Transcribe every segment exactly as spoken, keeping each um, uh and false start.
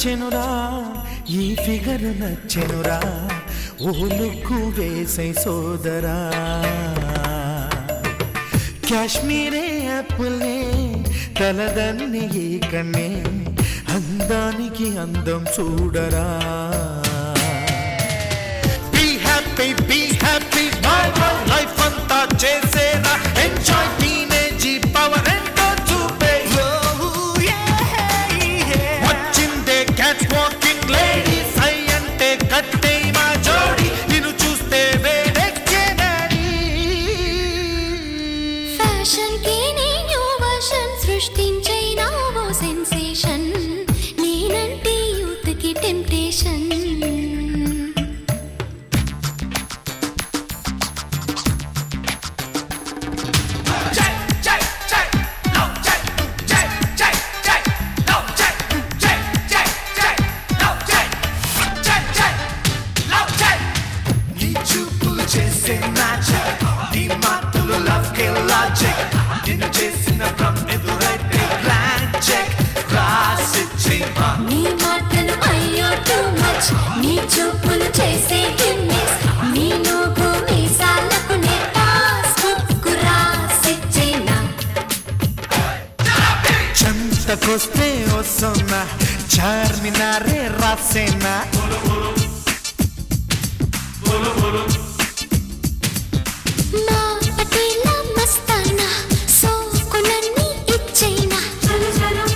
నచ్చెనురా ఈ ఫిగర్ నచ్చెనురా ఓ లుక్కు వేసై సోదరా కాశ్మీరే అప్పులే తలదన్ని ఈ కన్నే అందానికి అందం చూడరా be happy be happy normal life అంతా చేసేరా ఎంజాయ్ టీనేజ్ పవర్ ఎంతో చూపే వచ్చిందే క్యాట్ వాకింగ్ లేడీస్ ఐ అంటే కట్టే మా జోడి నిన్ను చూస్తే వేడెక్కేనని ఫ్యాషన్ కి న్యూ వర్షన్ సృష్టించైనా ఓ సెన్సేషన్ నేనంటే యూత్ కి టెంప్టేషన్ నీ చూపులు చేసే గిమ్మిస్ నీ నువ్వు మీసాలకు నే పాస్బుక్ రాసిచ్చేనా చంతకొస్తే వస్తున్నా చార్మినారే రాసేనా మా పటేల మస్తానా సోకులన్నీ ఇచ్చేనా చలో చలో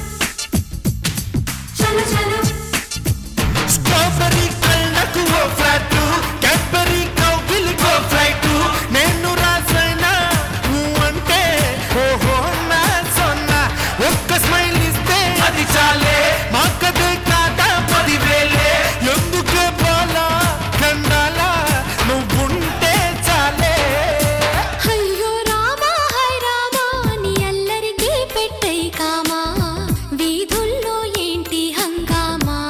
చలో చలో స్ట్రాబెర్రీ కళ్ళకు ఓ ఫ్లాట్ క్యాడ్బరీ కౌగిలికో ఫ్లైట్ నేను రాసైనా నువ్వు అంటే ఓహో నా సొన్నా ఒక్క స్మైల్ ఇస్తే అది చాలే మాకదే కాదా పదివేలే ఎందుకే పోలా కండాలా నువ్వుంటే చాలే అయ్యో రామా హై రామా నీ అల్లరికి పెట్టై కామా వీధుల్లో ఏంటి హంగామా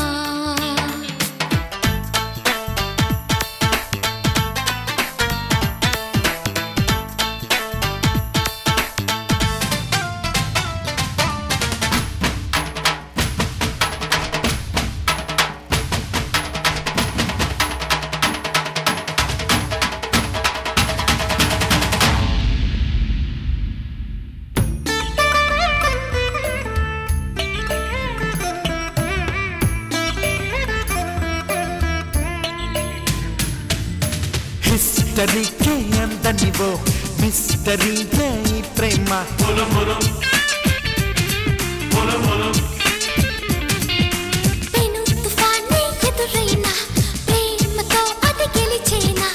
హిస్టరీకే అంతనివో మిస్టరీకే ఈ ప్రేమ పెను తుఫానే ఎదురైనా ప్రేమతో అది గెలిచేనా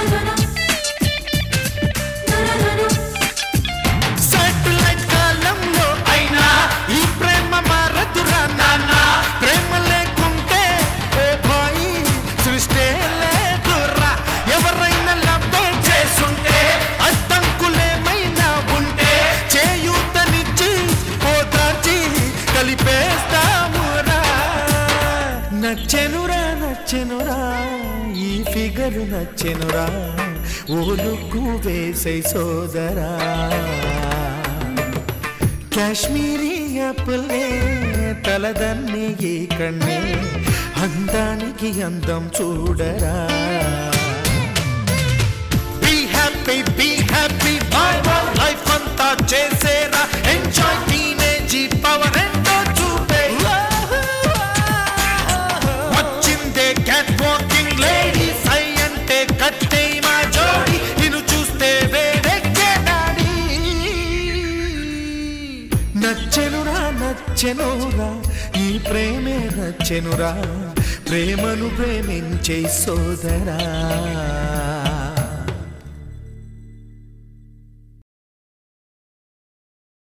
సాటిలైట్ కాలంలో అయినా ఈ ప్రేమ మారదురా నాన్న ప్రేమ లేకుంటే ఓ బాయి సృష్టి లేదురా ఎవరైనా లవ్వే చేసుంటే అడ్డంకులేమైనా ఉంటే చేయూతనిచ్చి పోతాచి కలిపేస్తామురా నచ్చెనురా నచ్చెనురా ఈ ఫిగరు నచ్చెనురా ఓ లుక్కు వేసై సోదరా కాశ్మీరీ అప్పులే తలదన్ని ఈ కన్నే అందానికి అందం చూడరా be happy be happy normal life అంతా చేసేరా ఎంజాయ్ టీనేజ్ పవర్ ఎంతో చూపే వచ్చిందే క్యాట్ వాకింగ్ లేడీస్ ఐ అంటే కట్టే మా జోడి నిన్ను చూస్తే వేడెక్కేనాడి నచ్చెనురా నచ్చెనురా ఈ ప్రేమే నచ్చెనురా ప్రేమను ప్రేమించే సోదరా